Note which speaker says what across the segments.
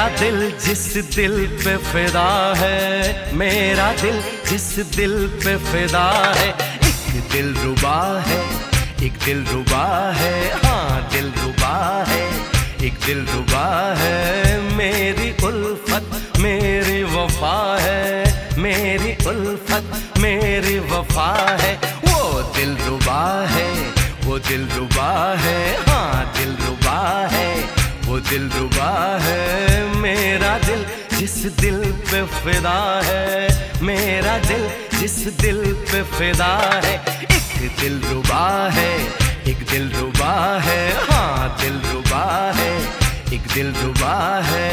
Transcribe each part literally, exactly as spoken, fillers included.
Speaker 1: मेरा दिल जिस दिल पे फिदा है, मेरा दिल जिस दिल पे फिदा है, एक दिल रुबा है, एक दिल रुबा है, हाँ दिल रुबा है, एक दिल रुबा है। मेरी उल्फत मेरी वफा है, मेरी उल्फत मेरी वफा है। वो दिल रुबा है, वो दिल रुबा है, हाँ दिल रुबा है, वो दिल रुबा है। मेरा दिल जिस दिल पे फिदा है, मेरा दिल जिस दिल पे फिदा है, एक दिल रुबा है, एक दिल रुबा है, हाँ दिल रुबा है, एक दिल रुबा है।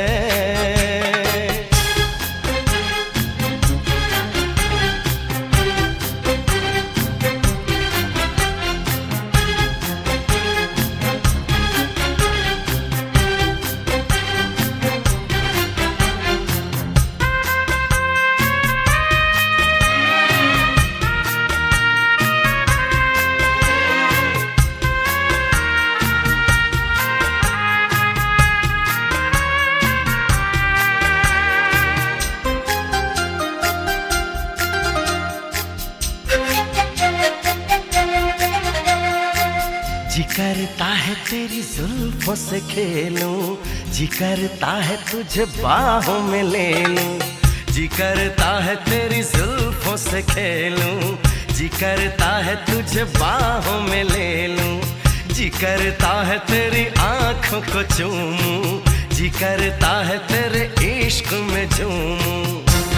Speaker 1: जी करता है तेरी जुल्फों से खेलूं, जी करता है तुझे बाहों में ले लूं, जी करता है तेरी जुल्फों से खेलूं, जी करता है तुझे बाहों में ले लूं, जी करता है तेरी आंखों को चूमूं, जी करता है तेरे इश्क में झूमूं।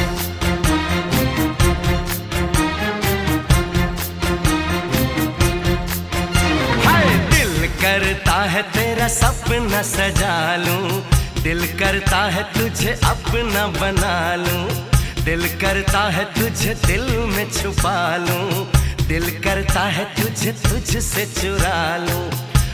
Speaker 1: करता है तेरा सपना सजा लूं, दिल करता है तुझे अपना बना लूं, दिल करता है तुझे दिल में छुपा लूं, दिल करता है तुझे तुझसे चुरा लूं।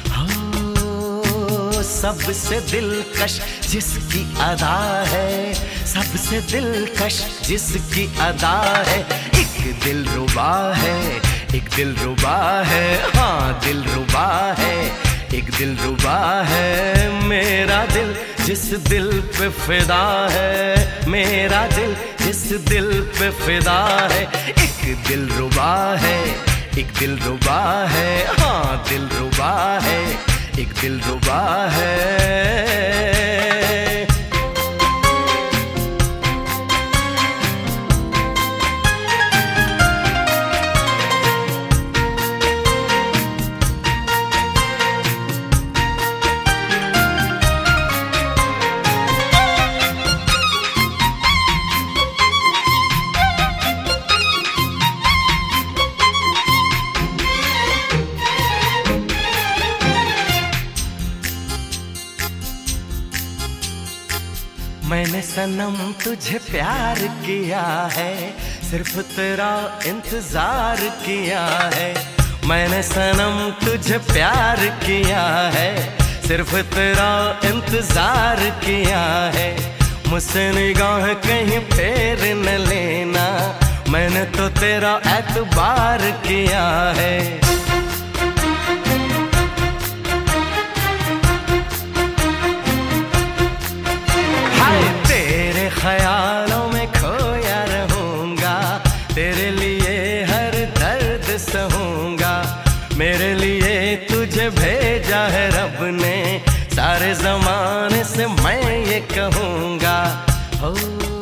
Speaker 1: हो सबसे दिलकश जिसकी अदा है, सबसे दिलकश जिसकी अदा है, एक दिल रुबा है, एक दिल रुबा है, हाँ दिल रुबा है, एक दिल रुबा है। मेरा दिल जिस दिल पे फिदा है, मेरा दिल जिस दिल पे फिदा है, एक दिल रुबा है, एक दिल रुबा है, हाँ दिल रुबा है, एक दिल रुबा है। मैंने सनम तुझे प्यार किया है, सिर्फ तेरा इंतजार किया है। मैंने सनम तुझे प्यार किया है, सिर्फ तेरा इंतजार किया है। मुझसे निगाह कहीं फेर न लेना, मैंने तो तेरा एतबार किया है। ख्यालों में खोया रहूंगा, तेरे लिए हर दर्द सहूंगा, मेरे लिए तुझे भेजा है रब ने, सारे जमाने से मैं ये कहूंगा। हो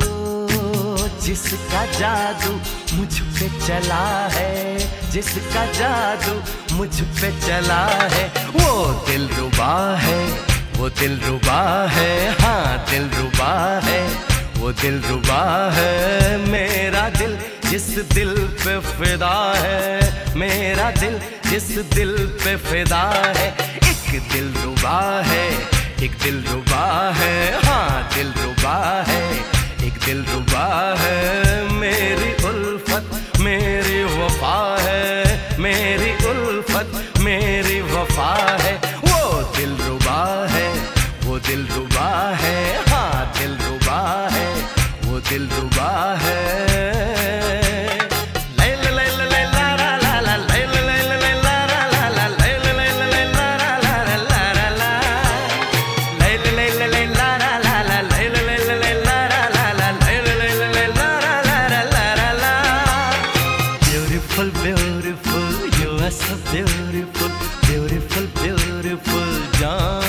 Speaker 1: जिसका जादू मुझ पे चला है, जिसका जादू मुझ पे चला है, वो दिल रुबा है, वो दिल रुबा है, हाँ दिल रुबा है, वो दिल रुबा है। मेरा दिल जिस दिल पे फिदा है, मेरा दिल जिस दिल पे फिदा है, एक दिल रुबा है, एक दिल रुबा है, हाँ दिल रुबा है, एक दिल रुबा है। मेरी उल्फत मेरी वफा है, मेरी उल्फत मेरी वफा है। वो दिल रुबा है, वो दिल रुबा है, हाँ दिल रुबा है, वो दिल रुबा है। la la la Beautiful, beautiful, you are so beautiful, beautiful, beautiful, जान